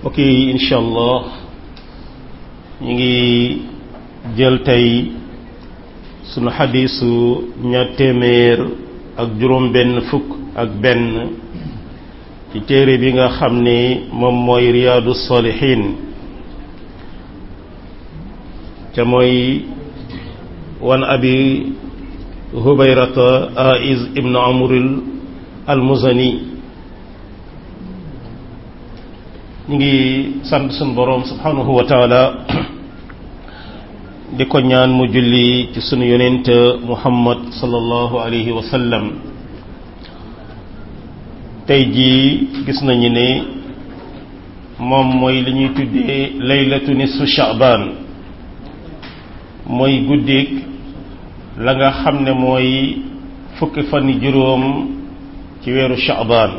ok incha allah ñu ngi jël tey sunu xadiisu ñaar téeméer ak juróom benn fukk ak benn ci téere bi nga xam ni moom mooy riyaadu saalihiin ca mooy wan abi hubayrata aiz ibn amr al-muzani ñu ngi sant sunu boroom subhanahu wa taala di ko ñaan mu julli ci sunu yonent muhammad sallallahu alayhi wa sallam tey jii gis nañu ne moom mooy li ñuy tuddee laylatu nisfu sha'ban mooy guddik la nga xam ne mooy fukki fan juróom ci weeru sha'ban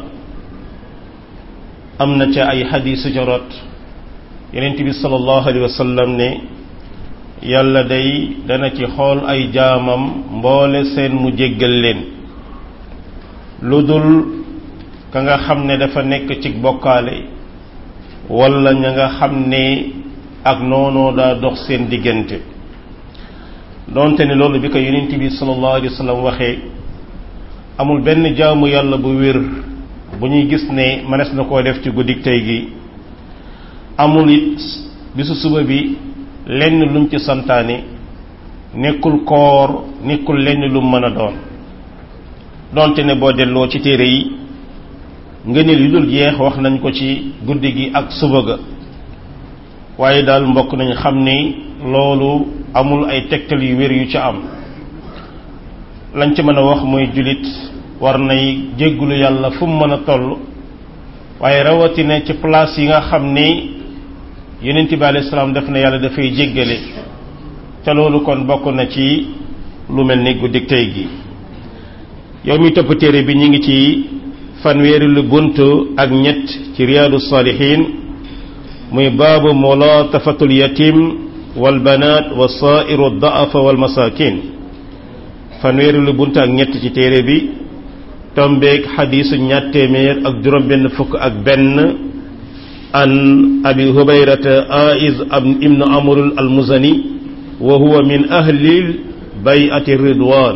am na ca ay xadiisu jorot yonent bi sallallahu alayhi wa sallam ne yàlla day dana ci xool ay jaamam mboole seen mu jéggal leen lu dul ka nga xam ne dafa nekk ci bokkaale walla ña nga xam ne ak noonoo daa dox seen diggante doonte ne loolu bi ko yonent bi sallallahu alayhi wa sallam waxee amul benn jaamu yàlla bu wér bu ñuy gis ne mënees na koo def ci guddik tey gi amul it bisu suba bi lenn lum ci santaane nekkul koor nekkul lenn lum mën a doon doonte ne boo delloo ci téere yi nga ne li dul jeex wax nañ ko ci guddi gi ak suba ga waaye daal mbokk nañ xam ni loolu amul ay tegtal yu wér yu ca am lañ ci mën a wax mooy jullit war nay jéggulu yàlla fu mu mën a toll waaye rawatina ci place yi nga xam ni yonent bi alayhi salaam def na yàlla dafay jéggale te loolu kon bokk na ci lu mel ni guddik tey gi yow mi topp téere bi ñu ngi ci fanweeri lu bunt ak ñett ci riyaadu saalihiin muy baabu mulaatafatul yatim wal banaat wa saairu da'afa wal masaakin fanweeri lu bunt ak ñett ci téere bi tombeek xadiisu ñaar téeméer ak juróom benn fukk ak benn an abi hubayrata aiz ibn amr al-muzani wa huwa min ahli bay'ati ridwan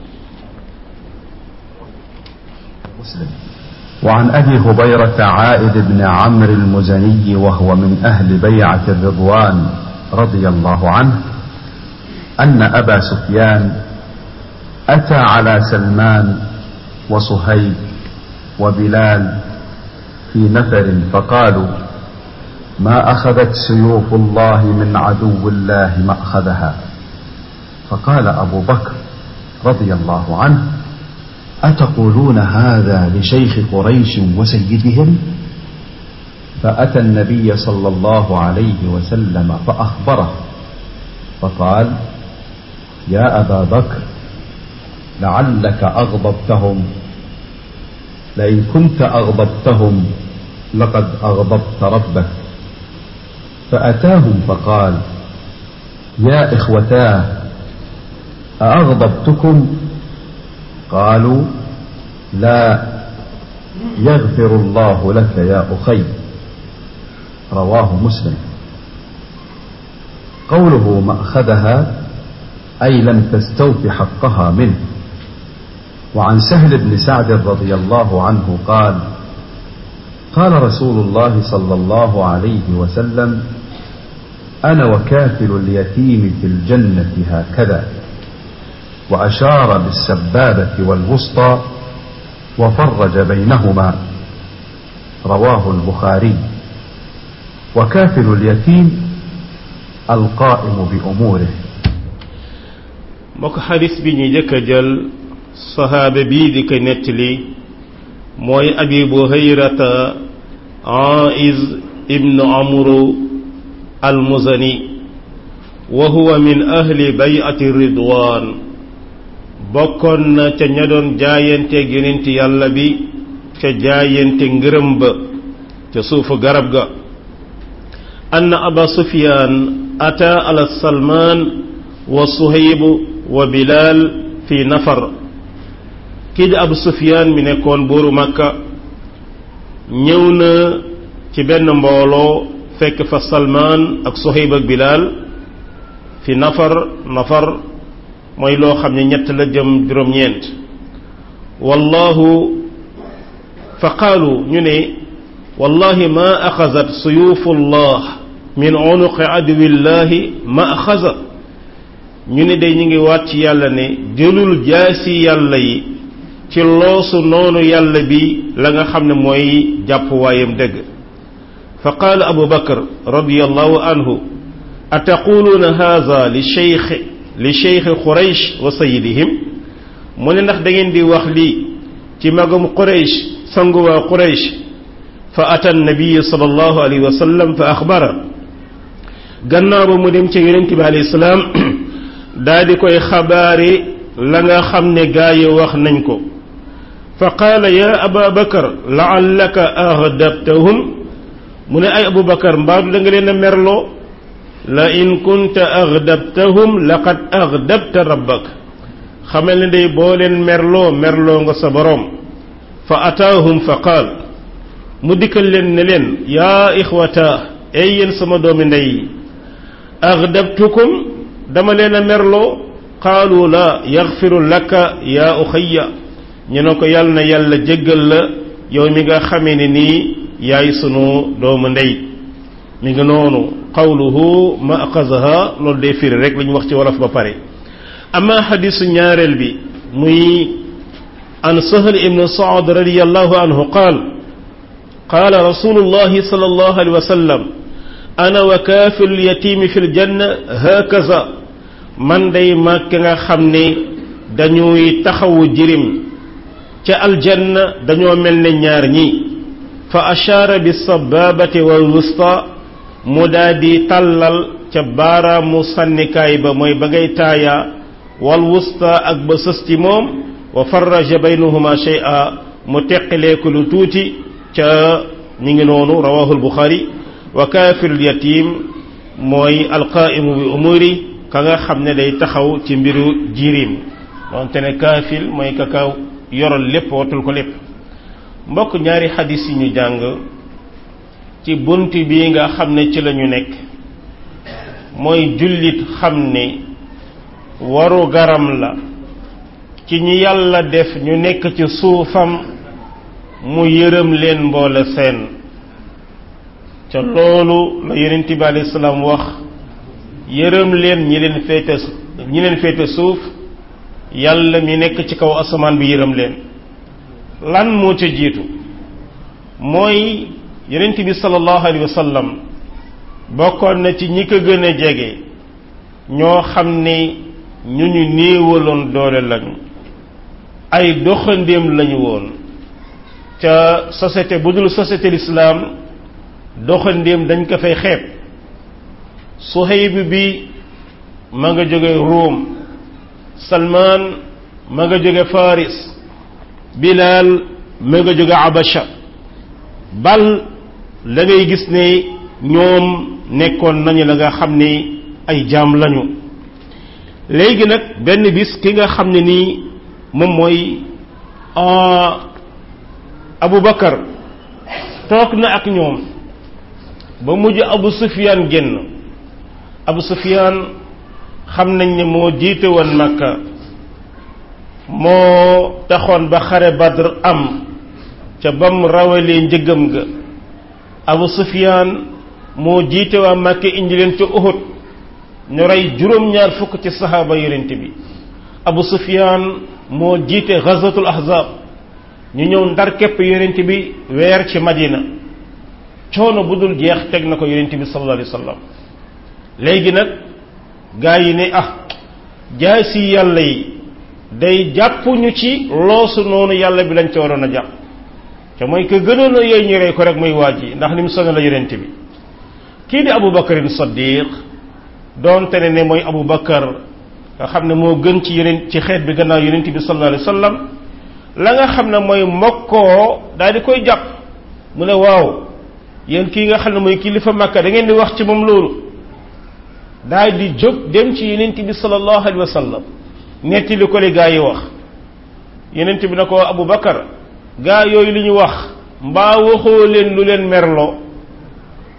وعن أبي هبيرة عائد بن عمرو المزني وهو من أهل بيعة الرضوان رضي الله عنه أن أبا سفيان أتى على سلمان وصهيب وبلال في نفر فقالوا ما أخذت سيوف الله من عدو الله مأخذها فقال أبو بكر رضي الله عنه أتقولون هذا لشيخ قريش وسيدهم فأتى النبي صلى الله عليه وسلم فأخبره فقال يا أبا بكر لعلك أغضبتهم لئن كنت أغضبتهم لقد أغضبت ربك فأتاهم فقال يا إخوتاه أأغضبتكم قالوا لا يغفر الله لك يا أخي رواه مسلم قوله مأخذها أي لم تستوف حقها منه وعن سهل بن سعد رضي الله عنه قال قال رسول الله صلى الله عليه وسلم أنا وكافل اليتيم في الجنة هكذا وأشار بالسبابة والوسطى وفرج بينهما رواه البخاري وكافل اليتيم القائم بأموره mbokk xadis bi ñu jëkk a jël sahaaba bii di ko nettali mooy abi buhayrata aiz ibnu amru al-muzani wa huwa min ahli bay'ati ridwan bokkoon na ca ña doon jaayanteeg yonent yàlla bi ca jaayante ngërëm ba ca suufu garab ga anna aba sufyan ata ala salman wa suhayb wa bilal fi nafar kii di abu sufyan mi nekkoon buuru makka ñëw na ci benn mbooloo fekk fa Salman ak Suhayb ak Bilal fi nafar mooy loo xam ne ñett la jëm juróom-ñeent wallahu fa qaalu ñu ne wallahi ma axazat suyufullah min unuqi aduwillahi ma axaza ñu ne day ñu ngi waat ci yàlla ne jëlul jaasi yàlla yi ci loosu noonu yàlla bi la nga xam ne mooy jàppuwaayam dëgg fa qaala abu bakar radiyallahu anhu ataquluuna haza li cheikh quraysh wa sayidihim mu ne ndax da ngeen di wax lii ci magam quraysh sangu waa quraysh fa ata nabiy sallallahu alayhi wa sallam fa axbara gannaaw ba mu dem ci yonent bi alayhi salaam daa di koy xabaari la nga xam ne gaa yi wax nañ ko fa qaala ya aba bakar laallaka aghdabtahum mu ne ay abu bakar mbaadu da nga leen a merloo la in kunta aghdabtahum laqad aghdabta rabbak xamal ne day boo leen merloo nga sa boroom fa ataahum fa qaal mu dikkal leen ne leen yaa ixwata ay yéen sama doomi ndey aghdabtukum dama leen a merloo qaalu la yaxfiru laka yaa uxayya ñu ne ko yàlla na yàlla jéggal la yow mi nga xamee ne nii yaay sunu doomu ndey mi nga noonu qawluhu ma aqazaha loolu day firi rek la ñu wax ci wolof ba pare ama xadisu ñaareel bi muy an sahl ibn saad radiyallahu anhu qaala rasulullahi sallallahu alayhi wa sallam ana wa kaafilul yatiimi fil janna hakaza man day mag nga xam ne dañuy taxawu jirim ca aljanna dañoo mel ne ñaar ñi fa ashaara bi sababati wal wusta mu daadi tàllal ca baaraamu sànnikaay ba mooy ba ngay taaya wal wusta ak ba sës ci moom wa farraja baynahuma shay'a mu teqaleeku lu tuuti ca ñi ngi noonu rawahul buxaari wa kaafirul yatim mooy alqaa'imu bi umuri ka nga xam ne day taxaw ci mbiru jirim donte ne kaafil mooy ka yoral lépp watul ko lépp mbokk ñaari xadis yi ñu jàng ci bunt bi nga xam ne ci lañu nekk mooy jullit xam ne waru garam la ci ñi yàlla def ñu nekk ci suufam mu yërëm leen mboole seen ca loolu la yonent bi alayhi salaam wax yërëm leen ñi leen féete suuf yàlla mi nekk ci kaw asamaan bi yërëm leen lan moo ca jiitu mooy yonent bi sallallahu alayhi wa sallam bokkoon na ci ñi ko gën a jege ñoo xam ne ñu néewaloon doole lañu ay doxandéem lañu woon ca société bu dul société l'islam doxandéem dañ ko fay xeeb Suhayb bi ma nga jóge Rome Salman ma nga jóge Faris Bilal ma nga jóge Abasha bal la ngay gis ne ñoom nekkoon nañu la nga xam ne ay jaam lañu léegi nag benn bis ki nga xam ne nii moom mooy Abu Bakar toog na ak ñoom ba mujj Abu Sufyan génn Abu Sufyan xam nañ ne moo jiite woon Makka moo taxoon ba xare Badr am ca bam rawalee njëgam ga Abu Sufyan moo jiite waa Makka indi leen ca Uhud ñu rey juróom-ñaar fukk ci saxaaba yonent bi Abu Sufyan moo jiite Ghazwatul Ahzab ñu ñëw ndar képp yonent bi weer ci Madina coono bu dul jeex teg na ko yonent bi sallallahu alayhi wa sallam léegi nag gaa yi ne jaay si yàlla yi day jàppuñu ci loosu noonu yàlla bi lañ ca waroon a jàpp te mooy que gënoon a yooyu ñu rey ko rek muy waaj yi ndax ni mu sonal la yonent bi kii di Abu Bakarin Saddiq doonte ne mooy Abu Bakar nga xam ne moo gën ci yeneen ci xeet bi gannaaw yonent bi sallallahu alayhi wa sallam la nga xam ne mooy mokkoo daal di koy jàpp mu ne waaw yéen kii nga xam ne mooy kilifa Makka da ngeen di wax ci moom loolu daal di jóg dem ci yonent bi sallallahu alayhi wa sallam netti li ko li gaa yi wax yonent bi na ko Abu Bakar gaa yooyu li ñu wax mbaa waxoo leen lu leen merloo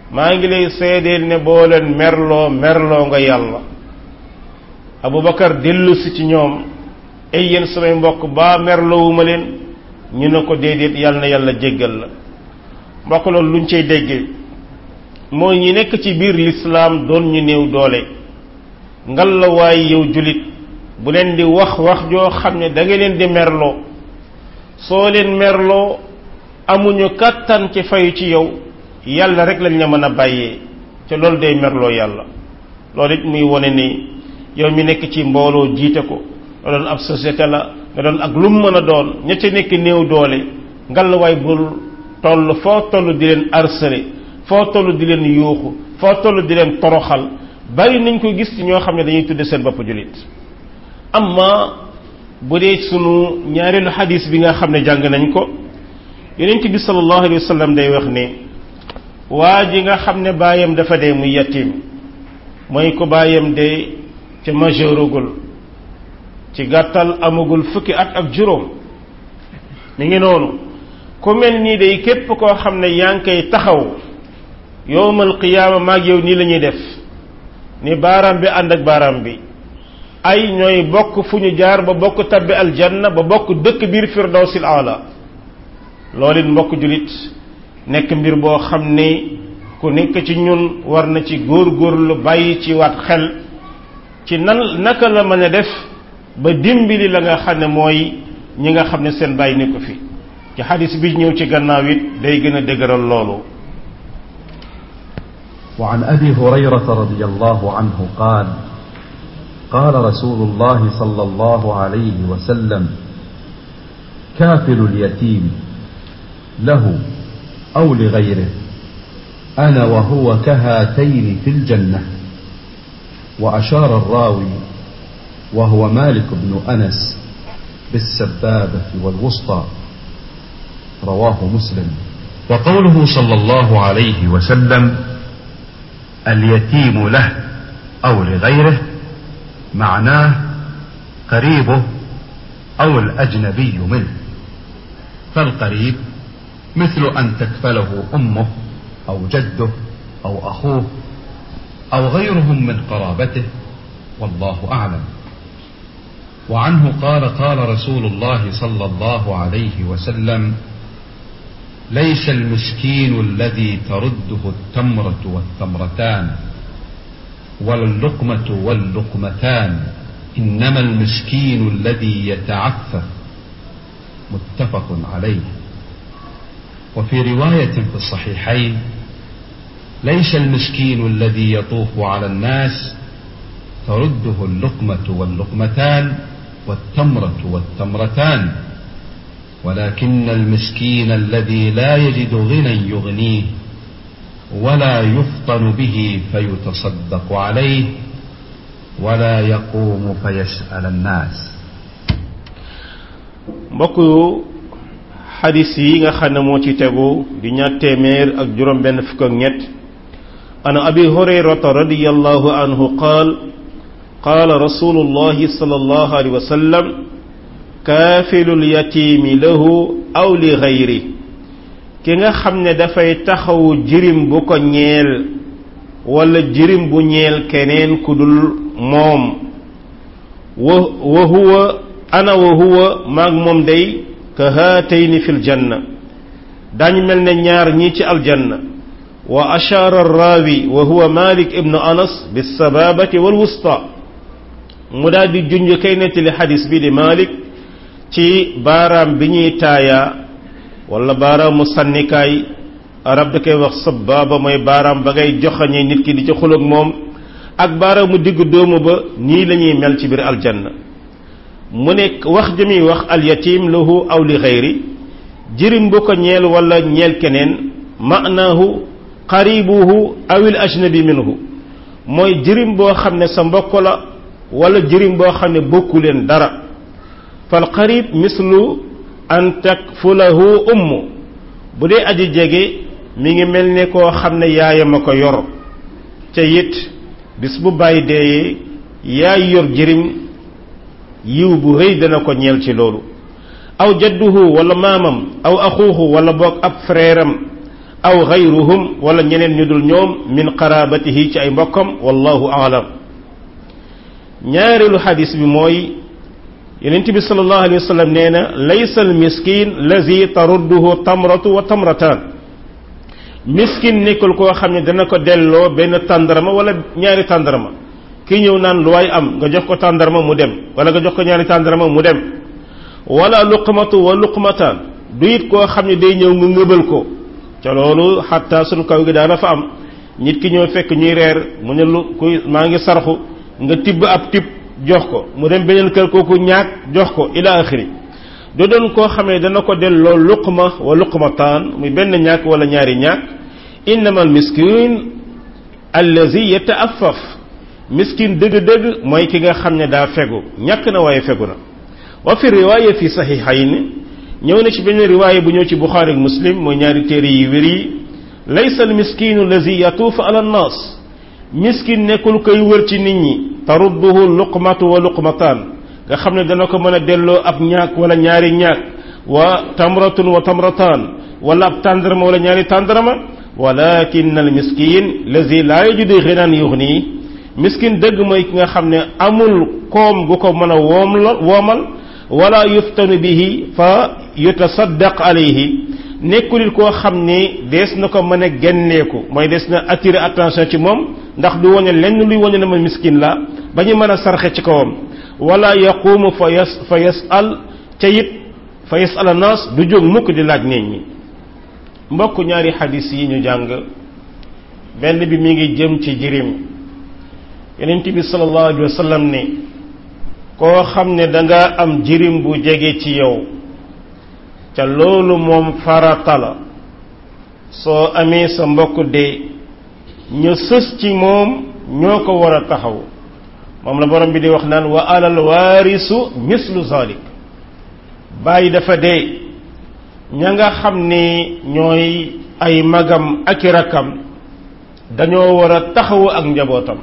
maa ngi lay seedeel ne boo leen merloo nga yàlla. Abubakar dellu si ci ñoom ay yéen samay mbokk baa merloowuma leen ñu ne ko déedéet yàlla na yàlla jéggal la. mbokk loolu luñ cay déggee mooy ñi nekk ci biir lislaam doon ñu néew doole ngal la waaye yow julit bu leen di wax joo xam ne da nga leen di merloo. soo leen merloo amuñu kàttan ci fayu ci yow yàlla rek lañ la mën a bàyyee te loolu day merloo yàlla. loolu it muy wone ni yow mi nekk ci mbooloo jiite ko nga doon ab société la nga doon ak lu mu mën a doon ña ca nekk néew doole ngalawaay bul toll foo toll di leen harceler foo toll di leen yuuxu foo toll di leen toroxal. bari nañ ko gis ci ñoo xam ne dañuy tudde seen bopp jullit. amma bu dee sunu ñaareelu xadis bi nga xam ne jàng nañ ko yonent bi sallallahu alayhi wa sallam day wax ne waa ji nga xam ne baayam dafa dee muy yatim mooy ko baayam dee ca majeuragul ci gàttal amagul fukki at ak juróom mi ngi noonu ku mel nii day képp koo xam ne yaa ngi koy taxaw yowmal qiyaama maag yow nii la ñuy def ni baaraam bi ànd ak baaraam bi ay ñooy bokk fu ñu jaar ba bokk tabbi aljanna ba bokk dëkk biir firdawsil aala. loolu it mbokk julit nekk mbir boo xam ne ku nekk ci ñun war na ci góorgóorlu bàyyi ci waat xel ci naka la mën a def ba dimbali la nga xam ne mooy ñi nga xam ne seen bàyyi ne ko fi ci xadis bi ñëw ci gannaaw it day gën a dëgëral loolu. وعن أبي هريرة رضي الله عنه قال قال رسول الله صلى الله عليه وسلم كافل اليتيم له أو لغيره أنا وهو كهاتين في الجنة. وأشار الراوي وهو مالك بن أنس بالسبابة والوسطى رواه مسلم. وقوله صلى الله عليه وسلم اليتيم له أو لغيره معناه قريبه أو الأجنبي منه. فالقريب مثل أن تكفله أمه أو جده أو أخوه أو غيرهم من قرابته والله أعلم. وعنه قال قال رسول الله صلى الله عليه وسلم ليس المسكين الذي ترده التمرة والتمرتان ولا اللقمة واللقمتان إنما المسكين الذي يتعفف. متفق عليه. وفي رواية في الصحيحين ليس المسكين الذي يطوف على الناس ترده اللقمة واللقمتان والتمرة والتمرتان ولكن المسكين الذي لا يجد غنى يغنيه ولا يفطن به فيتصدق عليه ولا يقوم فيسأل الناس. mbokk xadis yi nga xam ne moo ci tegu di ñaar téeméer ak juróom benn fukk ak ñett ana abi hurayrata radiyallahu anhu qaal qaala rasulullahi sallallahu alayhi wa sallam kaafilul yatiimi lahu aw li gayri ki nga xam ne dafay taxawu jirim bu ko ñeel wala jirim bu ñeel keneen ku dul moom wa huwa ana wa huwa maag moom day ka haatayni fil janna dañu mel ne ñaar ñii ci aljanna. wa ashaara raawi wa huwa malik ibnu anas bis sababati wal wusta mu daal di junj kay nettali xadis bi di malik ci baaraam bi ñuy taayaa wala baaraamu sànnikaay arab da koy wax sababa mooy baaraam ba ngay joxañee nit ki di ci xuloog moom ak baaraamu diggu doomu ba nii la ñuy mel ci biir aljanna. mu nekk wax jëmi wax alyatim lahu aw li xayri jirim bu ko ñeel wala ñeel keneen maanaahu qaribuhu awil ajnabi minhu mooy jirim boo xam ne sa mbokk la wala jirim boo xam ne bokku leen dara. fal qarib mislu an takfulahu ummu bu dee aji jege mi ngi mel ne koo xam ne yaayam a ko yor ca it bis bu bàyyi deeyee yaay yor jirim yiw bu rëy dana ko ñeel ci loolu. aw jadduhu wala maamam aw axuuhu wala boog ab frère am aw gayruhum wala ñeneen ñu dul ñoom min qarabatihi ci ay mbokkam wallahu aalam. ñaareelu xadis bi mooy yonent bi sallallahu alayhi wa sallam nee na laysa al miskin lazi tarudduhu tamratu wa tamratan miskin nekkul koo xam ne dana ko delloo benn tàndarma wala ñaari tàndarma ki ñëw naan lu waay am nga jox ko tàndarma mu dem wala nga jox ko ñaari tàndarma mu dem wala luqmatu wa luqmatan du it koo xam ne day ñëw nga ngëbal ko ca loolu xatta sunu kaw gi daana fa am nit ki ñëw fekk ñuy reer mu ne lu kuy maa ngi sarxu nga tibb ab tibb jox ko mu dem beneen kër kooku ñaak jox ko ila axiri do doon koo xamee dana ko delloo luqma wa luqmataan muy benn ñaak wala ñaari ñaak innama al miskin allazi yata'affaf miskin dëgg-dëgg mooy ki nga xam ne daa fegu ñàkk na waaye fegu na wa fi riwaaya fi saxiixayn ñëw na ci benn riwaaya bu ñëw ci Buxaari ak Muslim mooy ñaari téere yi wér yi laysa al miskinu allazi yatuufu ala nnaas miskin nekkul koy wër ci nit ñi tarudduhu luqmatu wa luqmataan nga xam ne dana ko mën a delloo ab ñaak wala ñaari ñaak wa tamratun wa tamrataan wala ab tàndarma wala ñaari tàndarma walakin al miskin lazi laa yajudu ghinan yughni miskin dëgg mooy ki nga xam ne amul koom gu ko mën a woomal wala yuftanu bihi fa yutasaddaq alayhi nekkulit koo xam ni dees na ko mën a genneeku mooy des na attirer attention ci moom ndax du woñe lenn luy woñe na ma miskin la ba ñu mën a sarxe ci kawam wala yaqumu fa yasal ca it fa yasal nas du jóg mukk di laaj nit ñi. mbokk ñaari xadis yi ñu jàng benn bi mi ngi jëm ci jirim yonent bi sallallahu alayhi wa sallam ne koo xam ne danga am jirim bu jege ci yow ca loolu moom farata la soo amee sa mbokk de ñu sës ci moom ñoo ko war a taxaw moom la borom bi di wax naan wa alal waarisu mislu zalik bàyyi dafa dee ña nga xam ne ñooy ay magam ak i rakkam dañoo war a taxawu ak njabootam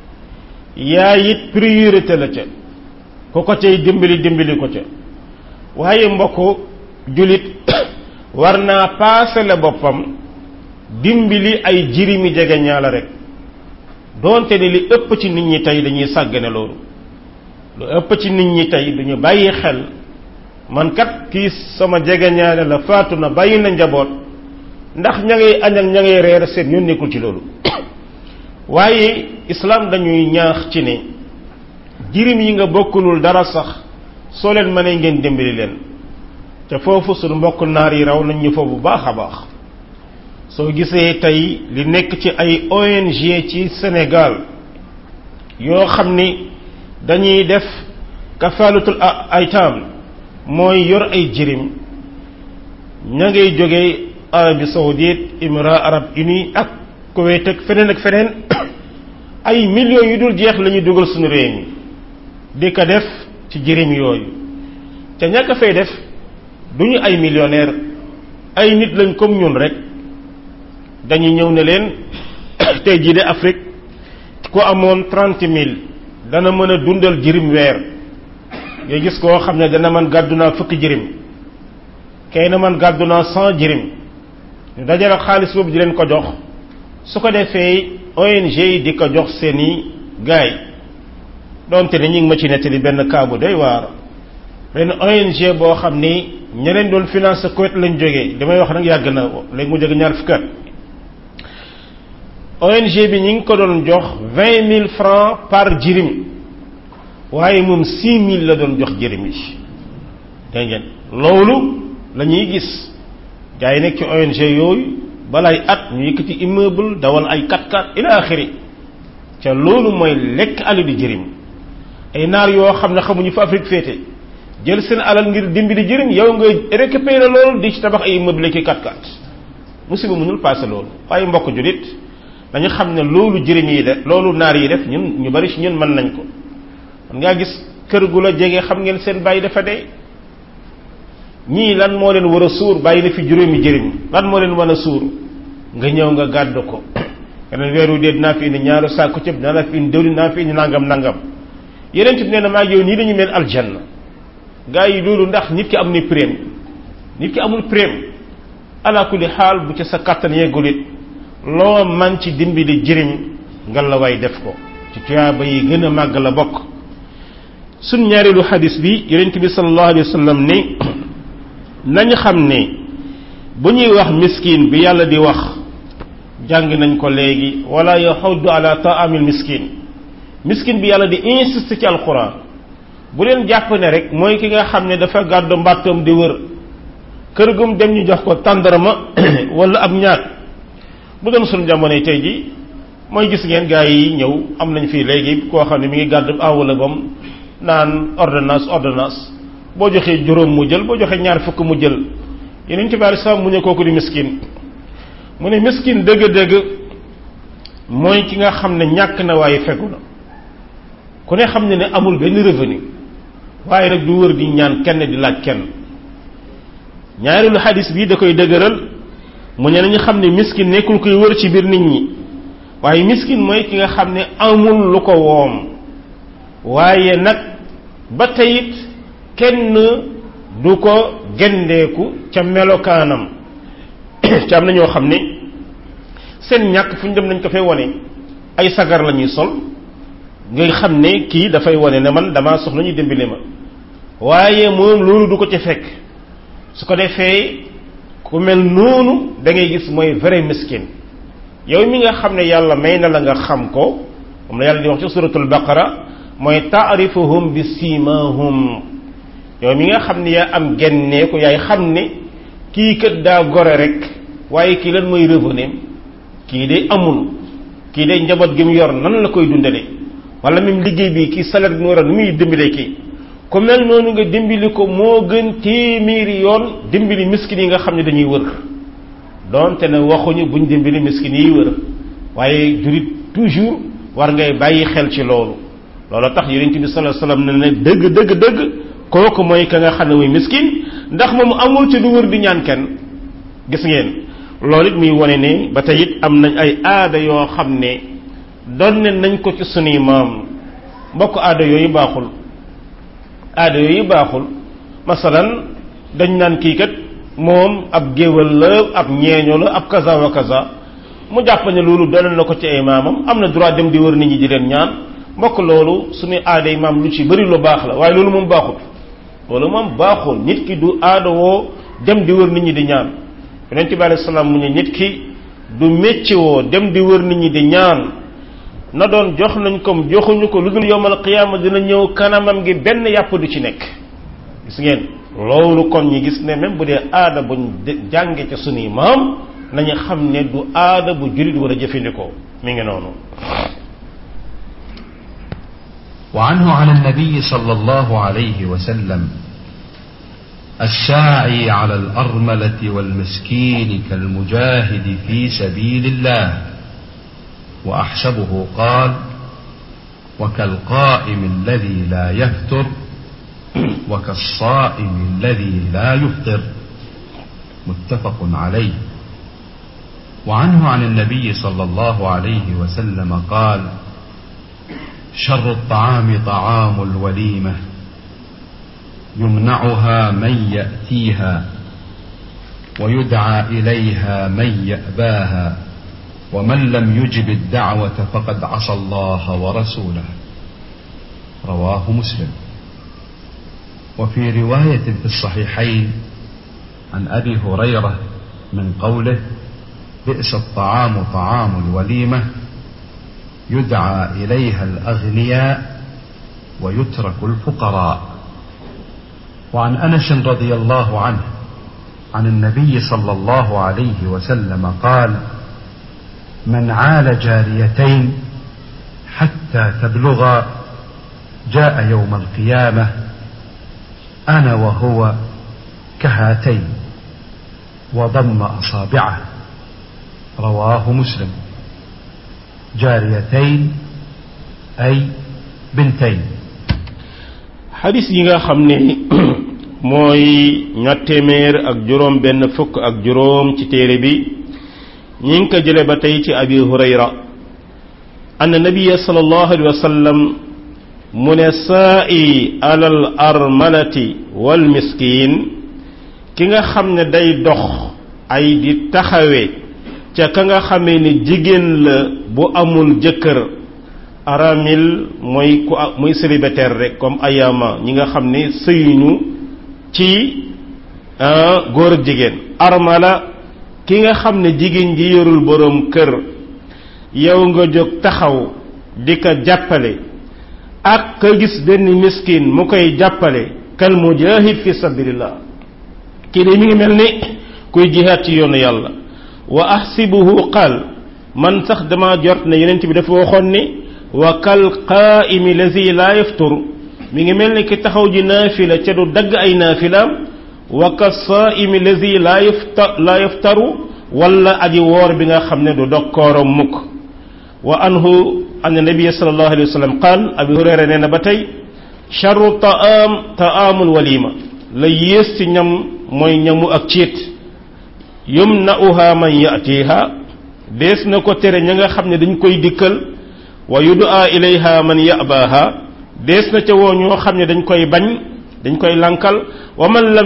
yaay it priorité la ca ku ko cay dimbali ko ca waaye mbokk julit war naa paase la boppam dimbali ay jirimi jege ñaala rek doonte ne li ëpp ci nit ñi tey dañuy sàggane loolu lu ëpp ci nit ñi tey duñu bàyyi xel man kat kii sama jege ñaale la faatu na bàyyi na njaboot ndax ña ngay añ ak ña ngay reer seen yoon nekkul ci loolu waaye islam dañuy ñaax ci ne jirim yi nga bokkulul dara sax soo leen mënee ngeen dimbali leen te foofu suñu mbokk naar yi raw nañ ñu foofu bu baax a baax soo gisee tey li nekk ci ay ONG ci Sénégal yoo xam ni dañuy def kafaalatul aytaam mooy yor ay jirim ña ngay jógee Arabie Saoudite Émirats Arabes Unis ak Koweït ak feneen ay millions yu dul jeex la ñuy dugal suñu réew mi di ko def ci jirim yooyu te ñàkk fay def duñu ay millionnaire ay nit lañ comme ñun rek dañuy ñëw ne leen tey jii de Afrique ku amoon 30,000 dana mën a dundal jirim weer ngay gis koo xam ne dana man gàddu naa fukki jirim kay na man gàddu naa 100 jirim ñu dajale xaalis boobu di leen ko jox su ko defee ONG yi di ko jox seeni gaay donte ne ñu ngi ma ci nettali benn kaabu doy waar benn ONG boo xam ni ña leen doon financé Koweït lañ jógee damay wax nag yàgg na léegi mu jóge ñaar fukki at ONG bi ñi ngi ko doon jox 20,000 francs par jirim waaye moom 6,000 la doon jox jirim yi dégg ngeen loolu la ñuy gis gars yi nekk ci ONG yooyu balay at ñu yëkkati immeuble dawal ay 4x4 ila axiri ca loolu mooy lekk alal di jirim ay naar yoo xam ne xamuñu fa Afrique féete jël seen alal ngir dimbali jirim yow nga récupérer loolu di ci tabax ay immeuble ki 4x4 musiba mënul passé loolu waaye mbokk julit dañu xam ne loolu jirim yi def loolu naar yi def ñun ñu bari ci ñun mën nañ ko man ngaa gis kër gu la jege xam ngeen seen bàyyi dafa dee ñii lan moo leen war a suur bàyyi na fi juróomi jirim lan moo leen war a suur nga ñëw nga gàdd ko yeneen weeru dee dinaa fi indi ñaaru sàkku ceeb dinaa fi indi dëwlin dinaa fi indi nangam yeneen ci nee na maa yow nii dañu mel aljanna gaa yi loolu ndax nit ki am ni prime nit ki amul prime ala kulli xaal bu ci sa kàttan yeggulit loo man ci dimbali jëriñ nga la way def ko ci tuyaaba yi gën a màgg la bokk. suñ ñaareelu xadis bi yonent bi sallallahu alayhi wa sallam ni nañ xam ne bu ñuy wax miskin bi yàlla di wax jàng nañ ko léegi wala yaxuddu ala taamil miskin bi yàlla di insiste ci alquran bu leen jàpp ne rek mooy ki nga xam ne dafa gàddu mbàttoom di wër kër gum dem ñu jox ko tàndarma wala ab ñaat. bu doon sunu jamono tey ji mooy gis ngeen gaa yi ñëw am nañ fii léegi koo xam ne mi ngi gàddu enveloppe bam naan ordonnance boo joxee juróom mu jël boo joxee ñaar fukk mu jël yeneen ci bari sax mu ne kooku di miskin mu ne miskin dëgg-dëgg mooy ki nga xam ne ñàkk na waaye fegu na ku ne xam ne ne amul benn revenu waaye rek du wër di ñaan kenn di laaj kenn. ñaareelu xadis bi da koy dëgëral mu ne nañu xam ne miskin nekkul koy wër ci biir nit ñi waaye miskin mooy ki nga xam ne amul lu ko woom waaye nag ba teyit kenn du ko gendeeku ca melokaanam ca am na ñoo xam ne seen ñàkk fu ñu dem nañ ko fay wone ay sagar la ñuy sol ngay xam ne kii dafay wone ne man damaa soxla ñu dimbali ma waaye moom loolu du ko ci fekk su ko defee ku mel noonu da ngay gis mooy vrai miskin. yow mi nga xam ne yàlla may na la nga xam ko moom la yàlla di wax ci suratul baqara mooy taarifuhum bi simahum yow mi nga xam ne yaa am génnee ko yaay xam ne kii kat daa gore rek waaye kii lan mooy revenu kii de amul kii de njaboot gi mu yor nan la koy dundale wala même liggéey bi kii salaire bi mu war nu muy dimbale kii ku mel noonu nga dimbali ko moo gën téeméeri yoon dimbali miskin yi nga xam ne dañuy wër donte ne waxuñu buñ dimbali miskin yi wër waaye jurit toujours war ngay bàyyi xel ci loolu tax yonent bi sallallahu alayhi wasallam ne dëgg kooku mooy ka nga xam ne mooy miskin ndax moom amul ci du wër di ñaan kenn. gis ngeen loolu it muy wone ne ba tey it am nañ ay aada yoo xam ne doon nañ ko ci sunuy maam mbokk aada yooyu baaxul masalan dañ naan kii kat moom ab géwël la ab ñeeño la ab kaza wa kaza mu jàpp ne loolu doon na ko ci ay maamam am na droit dem di wër nit ñi di leen ñaan mbokk loolu suñu aaday maam lu ci bëri lu baax la waaye loolu moom baaxul nit ki du aada woo dem di wër nit ñi di ñaan yonent bi alayhi salaam mu ne nit ki du métier woo dem di wër nit ñi di ñaan na doon jox nañ ko joxuñu ko lu dul yowmal qiyaama dina ñëw kanamam gi benn yàpp du ci nekk. gis ngeen loolu kon ñi gis ne même bu dee aada buñ jànge ca sunuy maam nañu xam ne du aada bu jurit war a jëfandikoo mi ngi noonu. وعنه عن النبي صلى الله عليه وسلم الساعي على الأرملة والمسكين كالمجاهد في سبيل الله وأحسبه قال وكالقائم الذي لا يفتر وكالصائم الذي لا يفطر متفق عليه. وعنه عن النبي صلى الله عليه وسلم قال شر الطعام طعام الوليمة يمنعها من يأتيها ويدعى إليها من يأباها ومن لم يجب الدعوة فقد عصى الله ورسوله رواه مسلم. وفي رواية في الصحيحين عن أبي هريرة من قوله بئس الطعام طعام الوليمة يدعى إليها الأغنياء ويترك الفقراء. وعن أنس رضي الله عنه عن النبي صلى الله عليه وسلم قال من عال جاريتين حتى تبلغا جاء يوم القيامة أنا وهو كهاتين وضم أصابعه رواه مسلم. جاريتين أي بنتين. xadis yi nga xam ne mooy ñaar téeméer ak juróom benn fukk ak juróom ci téere bi ñi ngi ko jële ba tey ci abi hurayra anna nabiyya sallallahu alayhi wa sallam mu ne saa'i alal armalati wal miskin ki nga xam ne day dox ay di taxawee ca ka nga xamee ni jigéen la bu amul jëkkër. aramil mooy ku muy célibataire rek comme ayama ñi nga xam ne sëyuñu ci góor ak jigéen. armala ki nga xam ne jigéen ji yorul boroom kër yow nga jóg taxaw di ko jàppale ak ka gis benn miskin mu koy jàppale kal mujahid fi sabilillah kii de mi ngi mel ni kuy jihaad ci yoonu yàlla. wa ahsibuhu qaal man sax dama jort ne yonent bi dafa waxoon ni wa kal qaa'imi lazi la yaftur mi ngi mel ni ki taxaw ji naafila ca du dagg ay naafilaam wa ka saa'imi lazi la yaftaru wala aji woor bi nga xam ne du dog kooram mukk. wa anhu an nabiy sallallahu alayhi wa sallam qaal abi hurayra nee na ba tey charru taamul walima la yées ci ñam mooy ñamu ak ciit yumna'uha man ya'tiha dees na ko tere ña nga xam ne dañ koy dikkal wa yud'a ilayha man ya'baha dees na ca woo ñoo xam ne dañ koy bañ dañ koy lankal wa man lam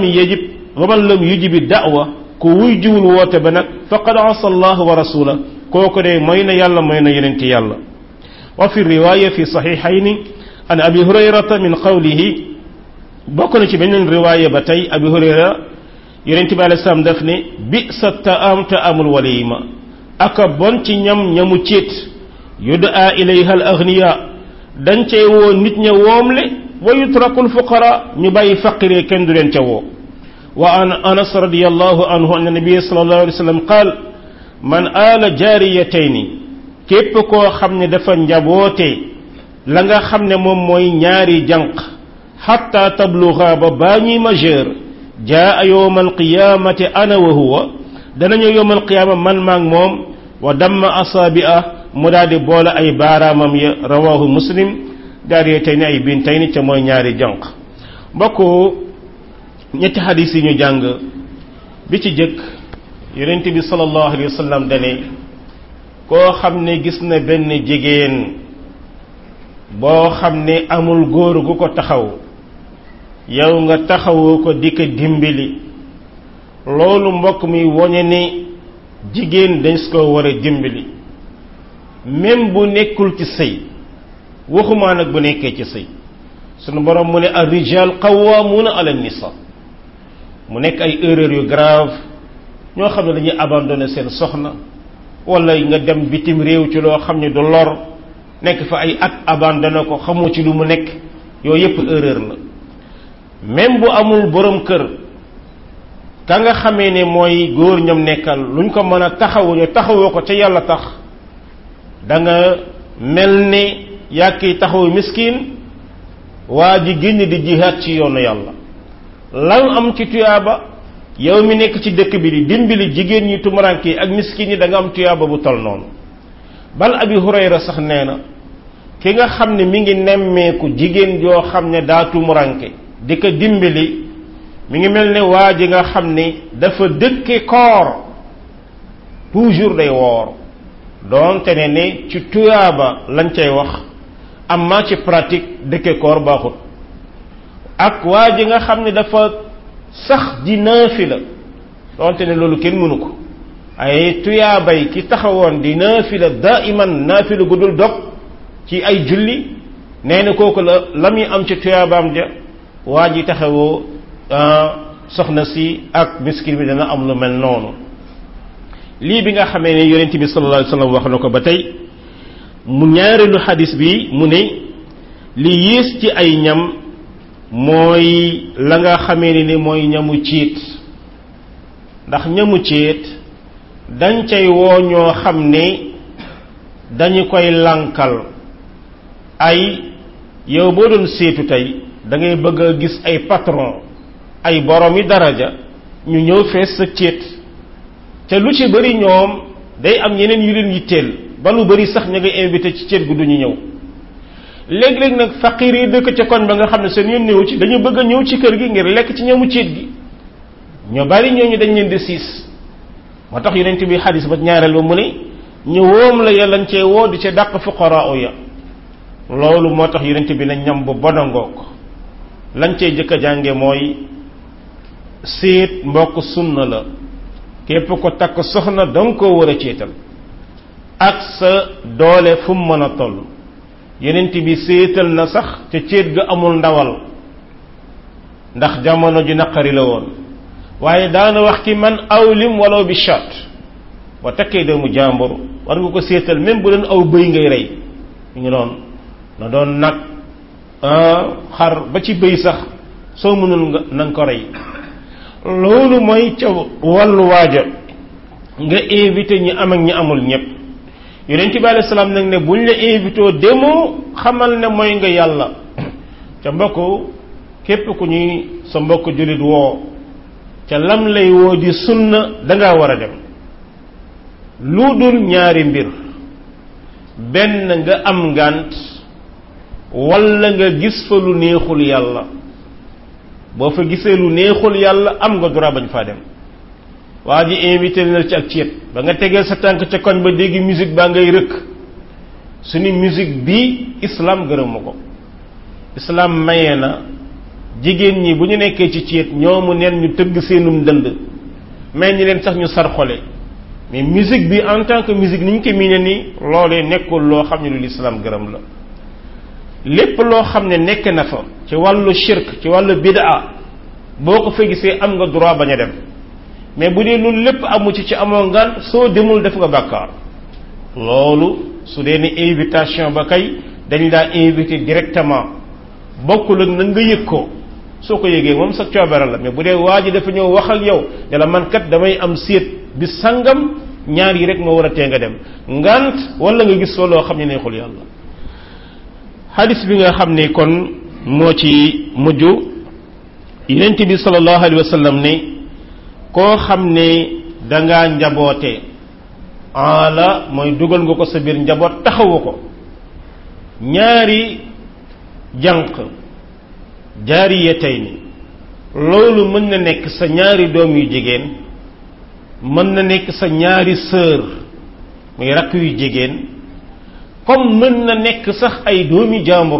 yujibi da'wa ku wuy jiwul woote ba nag faqad asa allah wa rasula kooku de mooy na yàlla mooy na yonenti yàlla. wa fi riwaya fi sahihayni an abi hurayrata min qawlihi bokk na ci beneen riwaya ba tey abi hurayra yonent bi alayhi salaam daf ne bi'sa ta'amul walima aka bon ci ñamu ciit yud'a ilayha al aghniya dañ cey woo nit ña woomle wa yutrakul fuqara ñu bàyyi faqire kenn du leen ca woo. wa an anas radiyallahu anhu anna nabiy sallallahu alayhi wa sallam qaal man aala jaariyatayni képp koo xam ne dafa njaboote la nga xam ne moom mooy ñaari jànq hatta tabluga ba baa ñuy majeur jaa yawm alqiyamati ana wa huwa danañu yawm alqiyama man maag moom wa damma asaabi'a mu daal di boole ay baaraamam ya rawahu muslim jaariyatayni ay bintayni ca mooy ñaari jànq. mbokk ñetti xadis yi ñu jàng bi ci jëkk yonent bi sallallahu alayhi wa sallam dane koo xam ne gis na benn jigéen boo xam ne amul góor gu ko taxaw yow nga taxawoo ko di ko dimbali loolu mbokk mi woñe ni jigéen dañ ko war a dimbali même bu nekkul ci sëy waxumaa nag bu nekkee ci sëy sunu borom mu ne ar-rijal qawwamuna ala an-nisa mu nekk ay erreur yu grave ñoo xam ne dañuy abandonné seen soxna wala nga dem bitim réew ci loo xam ne du lor nekk fa ay at abandonné ko xamoo ci lu mu nekk yooyu yépp erreur la. même bu amul borom kër ka nga xamee ne mooy góor ñoom nekkal luñ ko mën a taxawuñu taxawoo ko ca yàlla tax da nga mel ni yàkki taxawu miskin waa ji génn di jihaad ci yoonu yàlla lan am ci tuyaaba yow mi nekk ci dëkk bi di dimbali jigéen ñi tumuranke yi ak miskin yi da nga am tuyaaba bu tol noonu. bal abi hurayra sax nee na ki nga xam ne mi ngi nemmeeku jigéen joo xam ne daa tumuranke di ko dimbali mi ngi mel ne waa ji nga xam ne dafa dëkke koor toujours day woor doonte ne ci tuyaaba lañ cay wax amma ci pratique dëkke koor baaxut. ak waa ji nga xam ne dafa sax di naafila doonte ne loolu kenn mënu ko ay tuyaabay ki taxawoon di naafila daiman naafila gudul dog ci ay julli nee na kooku la muy am ci tuyaabaam ja waa ji taxawoo soxna si ak miskin bi dana am lu mel noonu. lii bi nga xamee ne yonent bi sallallahu alayhi wasallam wax na ko ba tey mu ñaareelu xadis bi mu ne li yées ci ay ñam mooy la nga xamee ni mooy ñamu ciit ndax ñamu ciit dañ cay woo ñoo xam ne dañu koy lankal ay yow boo doon seetu tey da ngay bëgg a gis ay patron ay borom yi daraja ñu ñëw fees sa ciit te lu ci bari ñoom day am yeneen yu leen yitteel ba lu bari sax ña ngay invité ci ciit gu duñu ñëw. léeg-léeg nag faqir yi dëkk ca koñ ba nga xam ne seen yoon néew ci dañu bëgg a ñëw ci kër gi ngir lekk ci ñamu ciit gi ñu bari ñooñu dañ leen di siis moo tax yonent bi xadis ba ñaareel ba mu ne ñu woom la ya lañ cee woo di ca dàq fuqaraa ya loolu moo tax yonent bi ne ñam bu bonangook lañ cee jëkk a jànge mooy séet mbokk sunna la képp ko takk soxna danga koo war a céetal ak sa doole fu mu mën a toll yonent bi séetal na sax ca céet ga amul ndawal ndax jamono ju naqari la woon waaye daana wax ki man awlim walaw bi chat boo takkee doomu jàmbur war nga ko séetal même bu doon aw bëy ngay rey ñu ngi noonu na doon nag xar ba ci bëy sax soo mënul nga ko rey loolu mooy ca wàllu waaja nga invité ñi am ak ñi amul ñëpp yonent bi alayhi salaam nag ne buñ la invité demoo xamal ne mooy nga yàlla ca mbokk képp ku ñuy sa mbokk jullit woo ca lam lay woo di sunna danga war a dem lu dul ñaari mbir benn nga am ngànt walla nga gis fa lu neexul yàlla boo fa gisee lu neexul yàlla am nga droit bañ faa dem waa ji invité na ci ak ceet ba nga tegee sa tànk ca koñ ba dégg musique baa ngay rëkk suñu musique bi islam gërëmu ko islam mayee na jigéen ñi bu ñu nekkee ci ceet ñoomu neen ñu tëgg seenum dënd may ñi leen sax ñu sarxole mais musique bi en tant que musique ni ñu ko miine ni loolee nekkul loo xam ne lu l'islam gërëm la lépp loo xam ne nekk na fa ci wàllu shirk ci wàllu bid'a boo ko fa gisee am nga droit bañ a dem mais bu dee loolu lépp amu ci amoo ngaan soo demul def nga bàkkaar loolu su dee ni invitation ba kay dañ laa invité directement bokkul ak na nga yëg ko soo ko yëgee moom sa coobere la mais bu dee waa ji dafa ñëw wax ak yow ne la man kat damay am séet bi sangam ñaar yi rek moo war a tee nga dem ngant wala nga gis fa loo xam ne neexul yàlla hadis bi nga xam ne kon moo ci mujj yonent bi sallallahu alayhi wa sallam ne koo xam ne dangaa njaboote ala mooy dugal nga ko sa biir njaboot taxawu ko ñaari jànq jaariyatayni loolu mën na nekk sa ñaari doom yu jigéen mën na nekk sa ñaari sœur muy rakk yu jigéen comme mën na nekk sax ay doomi jàmbur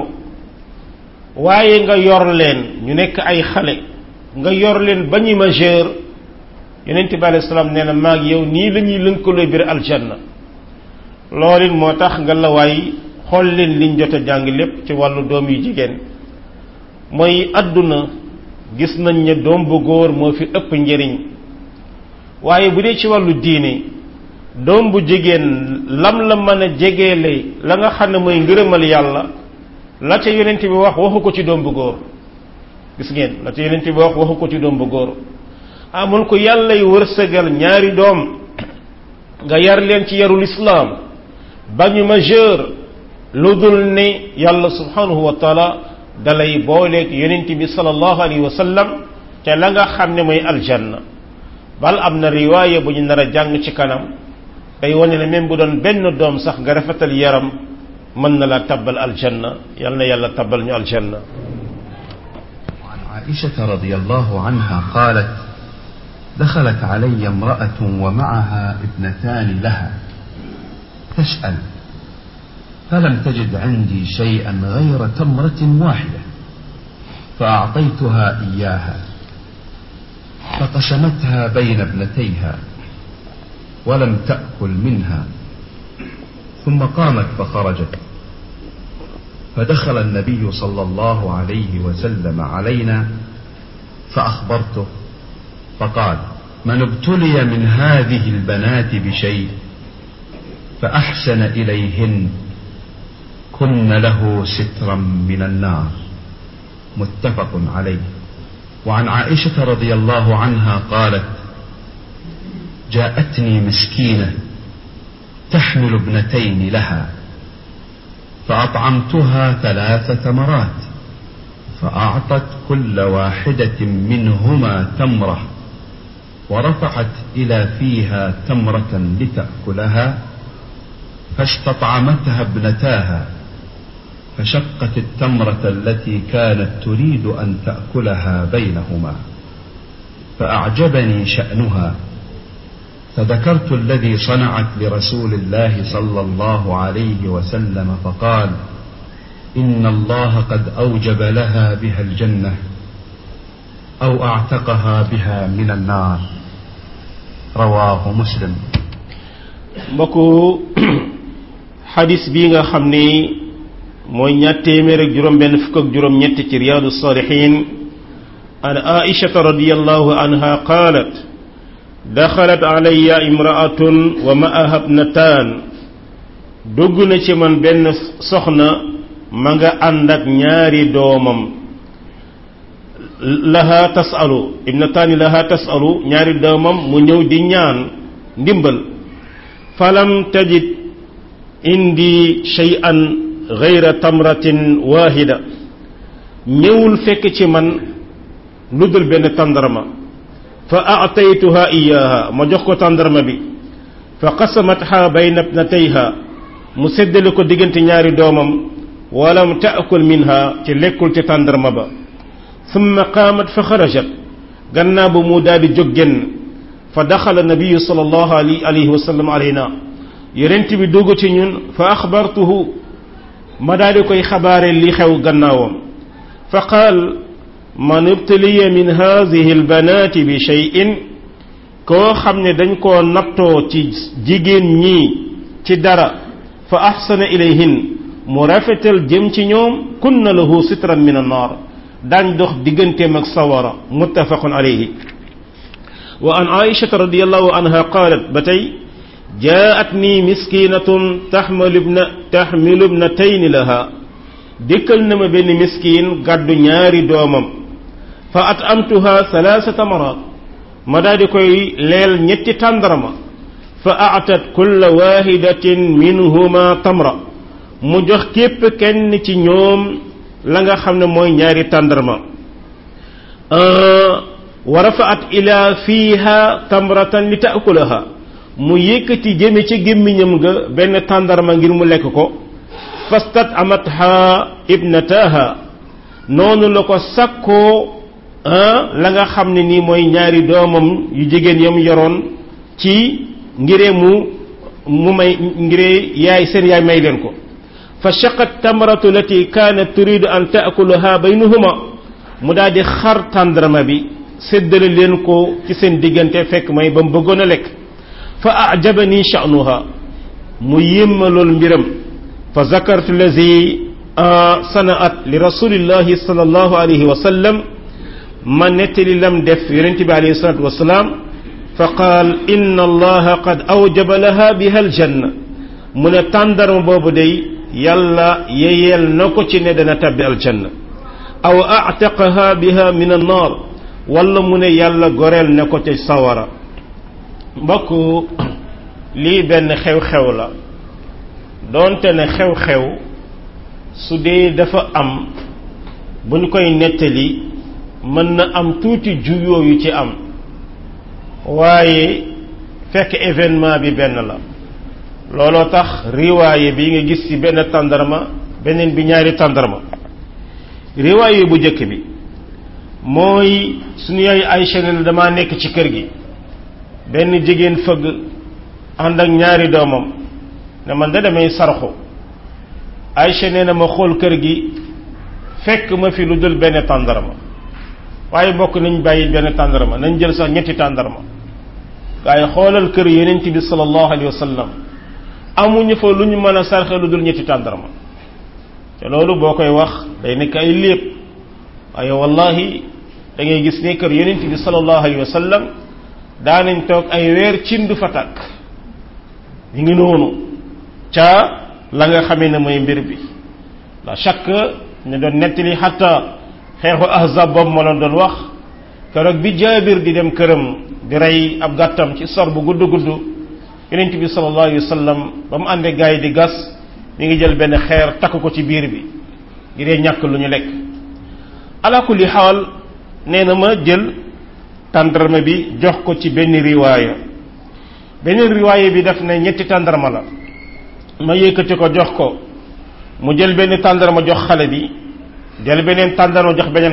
waaye nga yor leen ñu nekk ay xale nga yor leen ba ñu majeur yonent bi alayhi salaam nee na maag yow nii la ñuy lënkaloo biir aljanna loolu moo tax nga la waay xool leen liñ jot a jàng lépp ci wàllu doom yu jigéen mooy àdduna gis nañ ne doom bu góor moo fi ëpp njëriñ waaye bu dee ci wàllu diine doom bu jigéen lam la mën a jegeele la nga xam ne mooy ngërëmal yàlla la ca yonent bi wax waxu ko ci doom bu góor gis ngeen la ca yonent bi wax waxu ko ci doom bu góor amul ko yàllay wërsëgal ñaari doom nga yar leen ci yarul islaam ba ñu majeur lu dul ne yàlla subhanahu wa taala dalay booleeg yonent bi sallallahu alayhi wa sallam te la nga xam ne mooy aljanna bal am na riwaaya bu ñu nar a jàng ci kanam day wane ne même bu doon benn doom sax nga rafetal yaram mën na la tabbal aljanna yal na yàlla tabbal ñu aljanna. وعن عائشة رضي الله عنها قالت دخلت علي امرأة ومعها ابنتان لها تسأل فلم تجد عندي شيئا غير تمرة واحدة فأعطيتها إياها فقسمتها بين ابنتيها ولم تأكل منها ثم قامت فخرجت فدخل النبي صلى الله عليه وسلم علينا فأخبرته فقال من ابتلي من هذه البنات بشيء فأحسن إليهن كن له سترا من النار متفق عليه. وعن عائشة رضي الله عنها قالت جاءتني مسكينة تحمل ابنتين لها فأطعمتها 3 تمرات فأعطت كل واحدة منهما تمرة ورفعت إلى فيها تمرة لتأكلها فاستطعمتها ابنتاها فشقت التمرة التي كانت تريد أن تأكلها بينهما فأعجبني شأنها فذكرت الذي صنعت لرسول الله صلى الله عليه وسلم فقال إن الله قد أوجب لها بها الجنة أو أعتقها بها من النار رواه مسلم. mbokku xadis bii nga xam ni mooy ñaar téeméer ak juróom benn fukk ak juróom ñett ci riyaadu saalihiin an aishata radiyallahu anha qaalat daxalat alayya imraatun wa ma'aha ibnataan dugg na ci man benn soxna ma nga ànd ak ñaari doomam laha tasalu ibnataani laha tasalu ñaari doomam mu ñëw di ñaan ndimbal falam tajid indi shay'an ghayra tamratin wahida ñëwul fekk ci man lu dul benn tàndarma fa a'taytuha iyyaha ma jox ko tàndarma bi fa qasamatha bayna ibnatayha mu séddale ko diggante ñaari doomam walam ta'kul minha ci lekkul ci tàndarma ba thumma qaamat fa xarajat gannaaw ba mu daal di jóg génn fa daxala nabiyu sallallahu alayhi wa sallam alayna yonent bi dugg ci ñun fa axbartuhu ma daal di koy xabaare li xew gannaawam fa qaal man ibtaliya min haadihi albanaati bi shay'in koo xam ne dañ koo nattoo ci jigéen ñi ci dara fa axsana ilayhin mu rafetal jëm ci ñoom kunna lahu sitran min annaar daañ dox digganteem ak sawara muttafaqun alayhi wa an aishata radiyallahu anha qaalat ba tey jaa'atni miskinatun taxmilu ibnatayni laha dikkal na ma benn miskin gàddu ñaari doomam fa at'amtuha thalathata marat ma daal di koy leel ñetti tàndarma fa a'tat kulla wahidatin minhuma tamra mu jox képp kenn ci ñoom la nga xam ne mooy ñaari tàndarma wa rafa'at ila fiha tamratan li ta'kulaha mu yëkkati jëme ci gémmiñam nga benn tàndarma ngir mu lekk ko fastat amatha ibnataha noonu la ko sakkoo la nga xam ne nii mooy ñaari doomam yu jigéen yam yoroon ci ngiree mu may ngiree yaay seen yaay may leen ko fa shaqat tamratu lati kaanat turidu an ta'kulaha baynahuma mu daal di xar tàndarma bi séddale leen ko ci seen diggante fekk may ba mu bëggoon a lekk fa a'jabani sha'nuha mu yémma lool mbiram fa zakartu lazi sana'at li rasulillahi sallallahu alayhi wa sallam ma nettali lam def yonent bi alayhi salatu wasalaam fa qaal inna allaha qad awjaba laha biha aljanna mu ne tàndarma boobu day yàlla yeyeel na ko ci ne dana tabbi aljanna aw a'taqaha biha min annar wala mu ne yàlla goreel na ko ci sawara mbokk lii benn xew-xew la doonte ne xew-xew su dee dafa am buñ koy nettali mën na am tuuti juyoo yu ci am waaye fekk événement bi benn la looloo tax riwaaye bi nga gis ci benn tàndarma beneen bi ñaari tàndarma riwaaye bu njëkk bi mooy suñu yaay Aysa ne dama nekk ci kër gi benn jigéen fëgg ànd ak ñaari doomam ne man da damay sarxu Aysa nee na ma xool kër gi fekk ma fi lu dul benn tàndarma waaye bokk nañ bàyyi benn tàndarma nañ jël sax ñetti tàndarma waaye xoolal kër yonent bi sallallahu alayhi wa sallam amuñu fa lu ñu mën a sarxe lu dul ñetti tàndarma te loolu boo koy wax day nekk ay léeb waaye wallahi da ngay gis ne kër yonent bi sallallahu alayhi wa sallam daanañ toog ay weer cin du fa tàkk ñu ngi noonu ca la nga xamee ne mooy mbir bi la chaque ne doon nettali xatta xeexu ahzab boobu ma doon wax keroog bi jaabir di dem këram di rey ab gàttam ci sor bu gudd gudd yonent bi sallallahu alayhi wa sallam ba mu àndee gaa yi di gas mi ngi jël benn xeer takk ko ci biir bi ngir ñàkk lu ñu lekk ala kulli xaal nee na ma jël tàndarma bi jox ko ci benn riwaaya beneen riwaaya bi daf ne ñetti tàndarma la ma yëkkati ko jox ko mu jël benn tàndarma jox xale bi jël beneen tàndarma jox beneen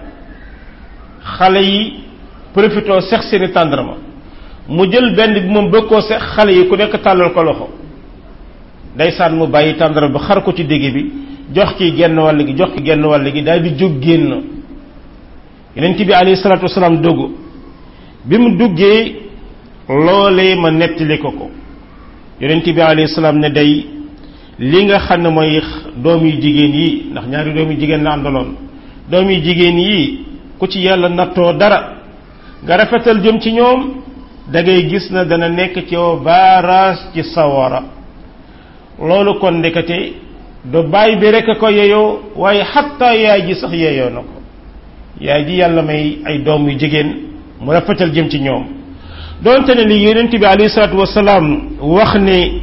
xale yi profitoo sex seeni tàndarma mu jël benn bi moom bëgg koo sex xale yi ku nekk tàllal ko loxo ndeysaan mu bàyyi tàndarma bi xar ko ci digg bi jox ki genn wàll gi jox ki genn wàll gi daal di jóg génn yonent bi alayhi salaatu wasalaam dugg bi mu duggee loolee ma nettali ko yonent bi alayhi salaam ne day li nga xam ne mooy doom yu jigéen yi ndax ñaari doom yu jigéen la àndaloon doom yu jigéen yi ku ci yàlla nattoo dara nga rafetal jëm ci ñoom da ngay gis na dana nekk ci yow baaraas ci sawara loolu kon ndekete do baay bi rek ko yeyoo waaye xatta yaay ji sax yeyoo na ko yaay ji yàlla may ay doom yu jigéen mu rafetal jëm ci ñoom doonte ne li yonent bi alayhi salaatu wasalaam wax ne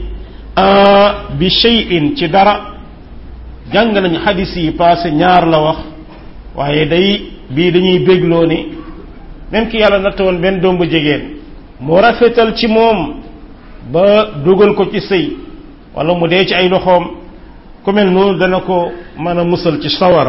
bi shay'in ci dara jàng nañu xadis yi passé ñaar la wax waaye day bii dañuy bégloo ni même ki yàlla natt woon benn doom bu jigéen mu rafetal ci moom ba dugal ko ci sëy wala mu dee ci ay loxoom ku mel noonu dana ko mën a musal ci sawara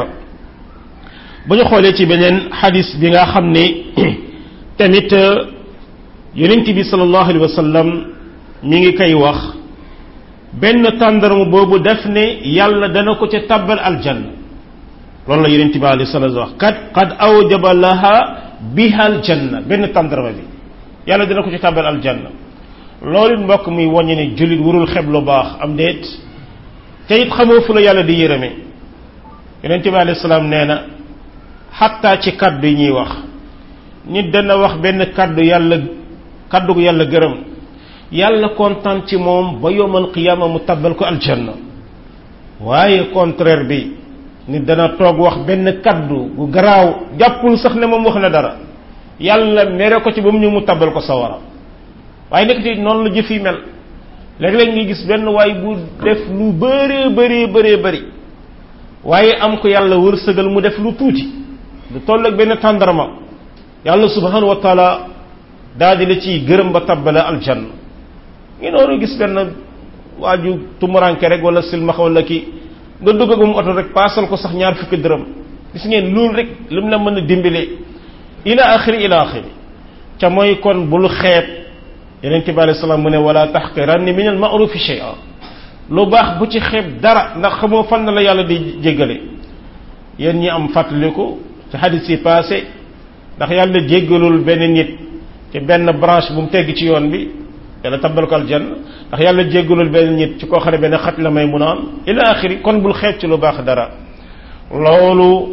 bu ñu xoolee ci beneen xadis bi nga xam ne tamit yonent bi sallallahu alayhi wa sallam mi ngi koy wax benn tàndarma boobu def ne yàlla dana ko ca tabbal aljanna loolu la yonent bi alayhi salaam wax qad awjaba laha biha aljanna benn tàndarma bi yàlla dana ko ca tabbal aljanna loolu mbokk muy wàññi ne jullit warul xeb lu baax am déet te it xamoo fu la yàlla di yërëme yonent bi alayhi salaam nee na xattaa ci kaddu yi ñuy wax nit dana wax benn kaddu gu yàlla gërëm yàlla kontaan ci moom ba yowmal qiyaama mu tabbal ko aljanna waaye contraire bi nit dana toog wax benn kaddu gu garaaw jàppul sax ne moom wax na dara yàlla mere ko ci ba mu ñu mu tabbal ko sawara waaye nekk ci noonu la jëf yi mel léeg-léeg nga gis benn waay bu def lu bëree bëri waaye am ko yàlla wërsëgal mu def lu tuuti lu toll ak benn tàndarma yàlla subhanahu wa taala daal di la ciy gërëm ba tabbala aljanna ngi noonu gis benn waaju tumuranke rek wala silmaxa wala kii nga dugg ak mu oto rek paasal ko sax ñaar fukki dërëm gis ngeen loolu rek li mu la mën a dimbalee ila axiri ca mooy kon bul xeeb yonent bi alayhi salaam mu ne wala taxqiranni min al ma'rufi shay'a lu baax bu ci xeeb dara ndax xamoo fan la yàlla di jéggale yéen ñi am fàttaliku ci hadis yi passé ndax yàlla jéggalul benn nit ci benn branche bu mu tegg ci yoon bi yàlla tabbal ko aljanna ndax yàlla jéggalul benn nit ci koo xam ne benn xat la may mu naan ila axiri kon bul xeeb ci lu baax dara loolu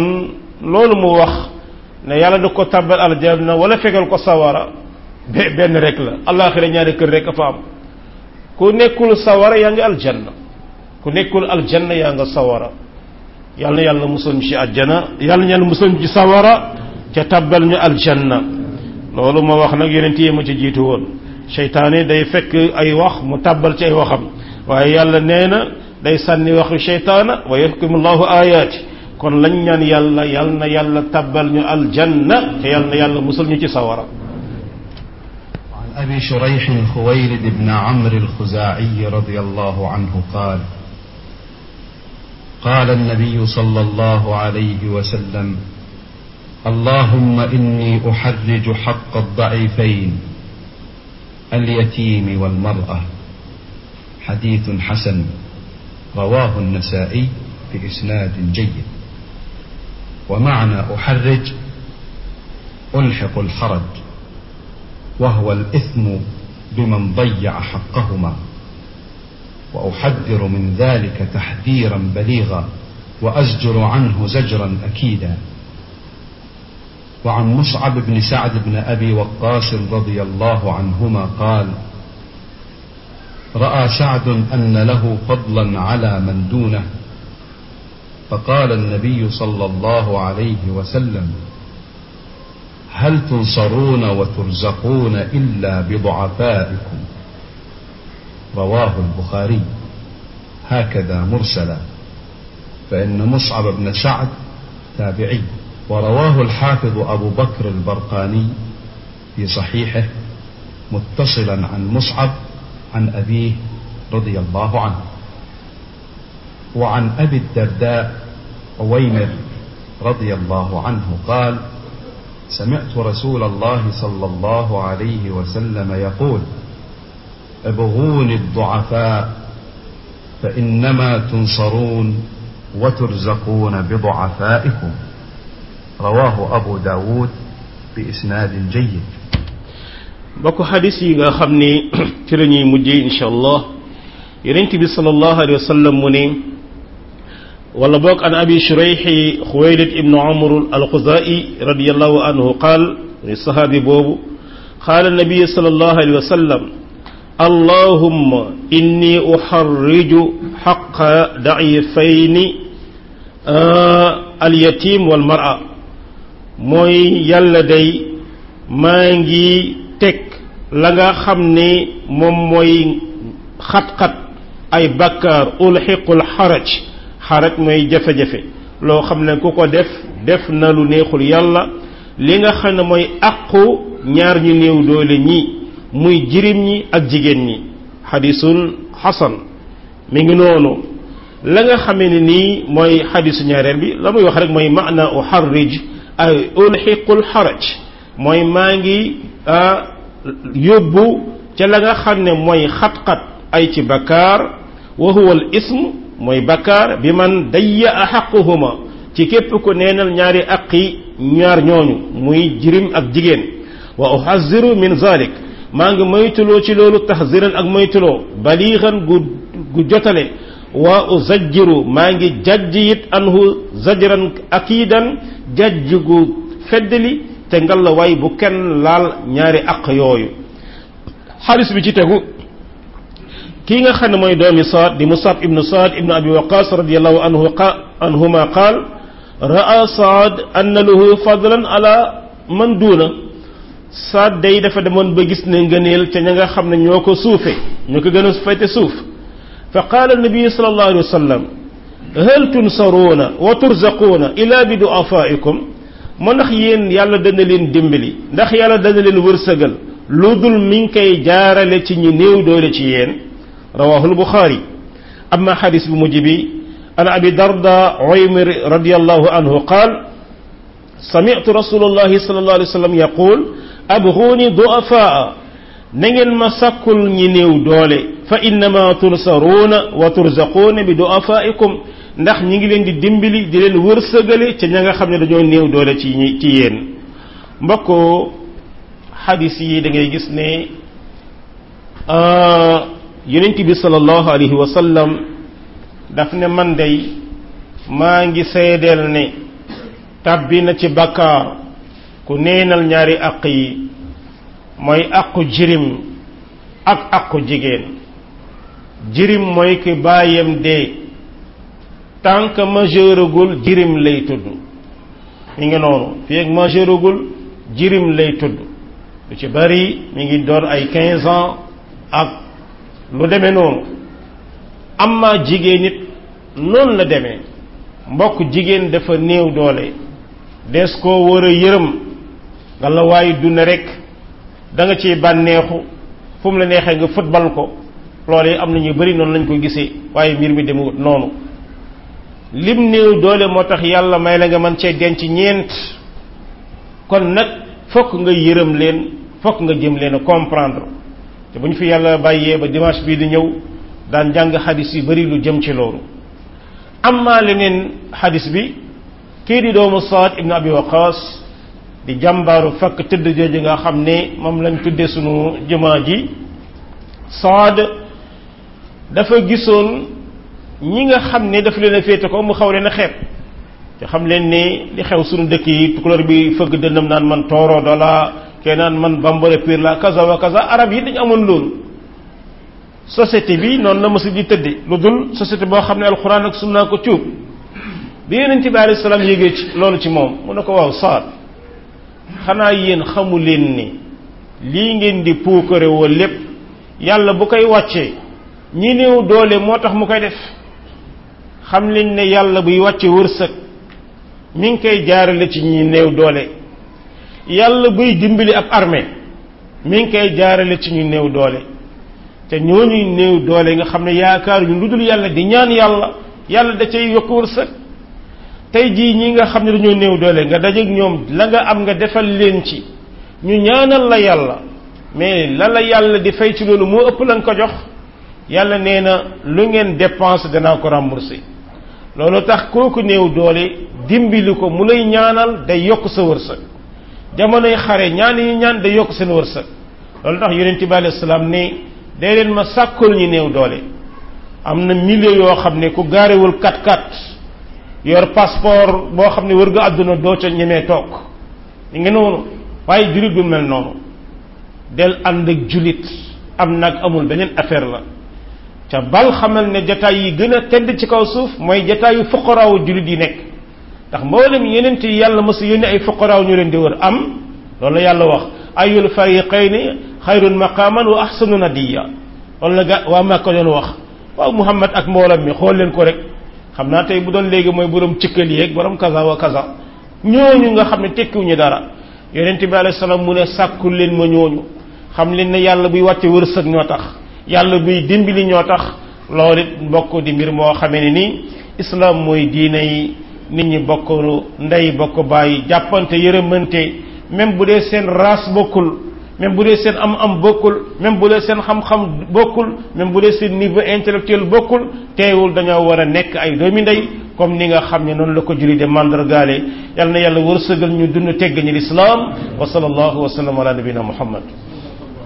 mu wax ne yàlla du ko tabbal aljanna wala fegal ko sawara benn rek la alaxira ñaari kër rek a fa am ku nekkul sawara yaa ngi aljanna ku nekkul aljanna yaa nga sawara yàlla na yàlla musal ñu ci àjjana yàlla na yàlla musal ñu ci sawara ca tabbal ñu aljanna loolu ma wax nag yonent yi ma ci jiitu woon seytaane day fekk ay wax mu tabbal ci ay waxam waaye yàlla nee na day sànni waxu seytaana wa yuhkimullahu ayaati kon lañ ñaan yàlla yàlla na yàlla tabbal ñu aljanna te yàlla na yàlla musal ñu ci sawara. عن أبي شريح خويلد بن عمرو الخزاعي رضي الله عنه قال قال النبي صلى الله عليه وسلم اللهم إني أحرج حق الضعيفين اليتيم والمرأة حديث حسن رواه النسائي بإسناد جيد. ومعنى أحرج ألحق الحرج وهو الإثم بمن ضيع حقهما وأحذر من ذلك تحذيرا بليغا وأزجر عنه زجرا أكيدا. وعن مصعب بن سعد بن أبي وقاص رضي الله عنهما قال رأى سعد أن له فضلا على من دونه فقال النبي صلى الله عليه وسلم هل تنصرون وترزقون إلا بضعفائكم رواه البخاري هكذا مرسلا فإن مصعب بن سعد تابعي. ورواه الحافظ أبو بكر البرقاني في صحيحه متصلا عن مصعب عن أبيه رضي الله عنه. وعن أبي الدرداء عويمر رضي الله عنه قال سمعت رسول الله صلى الله عليه وسلم يقول ابغوني الضعفاء فإنما تنصرون وترزقون بضعفائكم رواه أبو داود بإسناد جيد. bokk xadis yi nga xam ni ci la ñuy mujjee insha allah yonent bi sallallahu alayhi wa sallam mu ne wala bokk an abi shurayhi xuwaylid ibnu amr al-xuzai radiyallahu anhu qaal sahabi boobu qaala nabi sallallahu alayhi wa sallam allahumma inni uxarriju xaqa da'ifayni al-yatim wal mar'a mooy yàlla day maa ngi teg la nga xam ne moom mooy xat-xat ay bakkaar ulxiqul xaraj mooy jafe-jafe loo xam ne ku ko def na lu neexul yàlla li nga xam ne mooy aqu ñaar ñu néew doole ñi muy jirim ñi ak jigéen ñi xadisun xasan mi ngi noonu la nga xamee ne nii mooy xadisu ñaareel bi la muy wax rek mooy maana uxarrij ay ulxiqul xaraj mooy maa ngi yóbbu ca la nga xam ne mooy xat-xat ay ci bakkaar wa huwa al ism mooy bakkaar bi man dayya a xaquhuma ci képp ko neenal ñaari aqi ñaar ñooñu muy jirim ak jigéen wa uhaziru min zalik maa ngi moytuloo ci loolu tahziran ak moytuloo baliixan gu jotale wa uzajjiru maa ngi jajj it anhu zajran akiidan jajj gu feddali te ngalla waay bu kenn laal ñaari aq yooyu xadis bi ci tegu kii nga xam ne mooy doomi Saad di Musab ibnu Saad ibnu Abi Waqas radiyallahu anhuma qaal ra'a Saad anna lahu fadlan ala man duuna Saad day dafa demoon ba gis ne ngëneel ca ña nga xam ne ñoo ko suufe ñoo ko gën a fayte suuf fa qaala nabi sallallahu alayhi wa sallam hal tunsaruuna wa turzaquuna ila bi du'afaikum moo ndax yéen yàlla dana leen dimbali ndax yàlla dana leen wërsëgal lu dul mi ngi koy jaarale ci ñi néew doole ci yéen rawahu al-Bukhari amma xadis bu mujj bi an abi darda uwaymir radiyallahu anhu qaal sami'tu rasulullahi sallallahu alayhi wa sallam yaqul abghuni du'afaa na ngeen ma sàkkul ñi néew doole fa innama tunsaruuna wa turzaquuna bi du'afaikum ndax ñi ngi leen di dimbali di leen wërsëgale ca ña nga xam ne dañoo néew doole ci yéen mbokk xadis yi da ngay gis ne yonent bi sallallahu alayhi wa sallam daf ne man day maa ngi seedeel ne tàbbi na ci bakkaar ku neenal ñaari aq yi mooy aqu jirim ak aqu jigéen jirim mooy ki baayam dee tant que majeuragul jirim lay tudd mi ngi noonu fii ak majeuragul jirim lay tudd lu ci bari mi ngi doon ay 15 ans ak lu demee noonu amma jigéen nit noonu la demee mbokk jigéen dafa néew doole des koo war a yërëm nga la waaye dund rek da nga ciy bànneexu fu mu la neexee nga football ko loolu yi am na ñu bari noonu lañ ko gisee waaye mbir mi demewut noonu lim néew doole moo tax yàlla may la nga mën cee denc ñeent kon nag fokk nga yërëm leen fokk nga jëm leen a comprendre te bu ñu fi yàlla bàyyee ba dimanche bii di ñëw daan jàng xadis yu bari lu jëm ci loolu amma leneen xadis bi kii di doomu Saad ibn Abi Waqas di jàmbaaru fakk tëdd jooju nga xam ne moom lañ tuddee sunu jumaa ji Saad dafa gisoon ñi nga xam ne daf leen a féete ko mu xaw leen a xeeb te xam leen ne li xew sunu dëkk yi tukulóor bi fëgg dënnam naan man tooro dola kee naan man bambara piir la kaza wa kaza arab yi dañu amoon loolu société bi noonu la mësa di tëdde lu dul société boo xam ne alxuraan ak sunna ko cuub bi yonent bi alayhi salaam yégee ci loolu ci moom mu ne ko waaw Saad xanaa yéen xamu leen ni lii ngeen di puukare woo lépp yàlla bu koy wàccee ñi néew doole moo tax mu koy def xam leen ne yàlla buy wàcce wërsëg mi ngi koy jaarale ci ñi néew doole yàlla buy dimbali ab armée mi ngi koy jaarale ci ñu néew doole te ñooñuy néew doole nga xam ne yaakaaruñu lu dul yàlla di ñaan yàlla da cay yokk wërsëg tey jii ñi nga xam ne dañoo néew doole nga dajeek ñoom la nga am nga defal leen ci ñu ñaanal la yàlla mais la yàlla di fay ci loolu moo ëpp lañ ko jox yàlla nee na lu ngeen dépense danaa ko rembourser loolu tax kooku néew doole dimbali ko mu lay ñaanal day yokk sa wërsëg jamonoy xare ñaan yi ñaan day yokk seen wërsëg loolu tax yonent bi alayhi salaam ne day leen ma sàkkul ñu néew doole am na milieu yoo xam ne ku gaarewul 4x4 yor passeport boo xam ne wër nga àdduna doo ca ñemee toog ñu ngi noonu waaye julit du mel noonu del ànd ak julit am nag amul beneen affaire la ca bal xamal ne jataay yi gën a tedd ci kaw suuf mooy jataayu fuqaraawu julit yi nekk ndax mboolem yeneen yi yàlla mos a yónni ay fuqaraaw ñu leen di wër am loolu la yàlla wax ayul fariqayni xayrun maqaman wa ahsanu nadiya loolu la waa Makka doon wax waaw Muhammad ak mboolam mi xool leen ko rek xam naa tey bu doon léegi mooy borom cikkal yeeg borom kaza wa kaza ñooñu nga xam ne tekkiwuñu dara yonent bi alayhi salaam mu ne sàkkul leen ma ñooñu xam leen ne yàlla buy wàcce wërsëg ñoo tax yàlla buy dimbali ñoo tax loolu it mbokk di mbir moo xamee ne nii islam mooy diine yi nit ñi bokk ndey bokk bàyyi jàppante yërëmante même bu dee seen race bokkul même bu dee seen am bokkul même bu dee seen xam-xam bokkul même bu dee seen niveau intellectuel bokkul teewul dañoo war a nekk ay doomi ndey comme ni nga xam ne noonu la ko julli de mandargaale yal na yàlla wërsëgal ñu dund tegg ñi lislaam wa sallallahu wa sallam ala nabina muhammad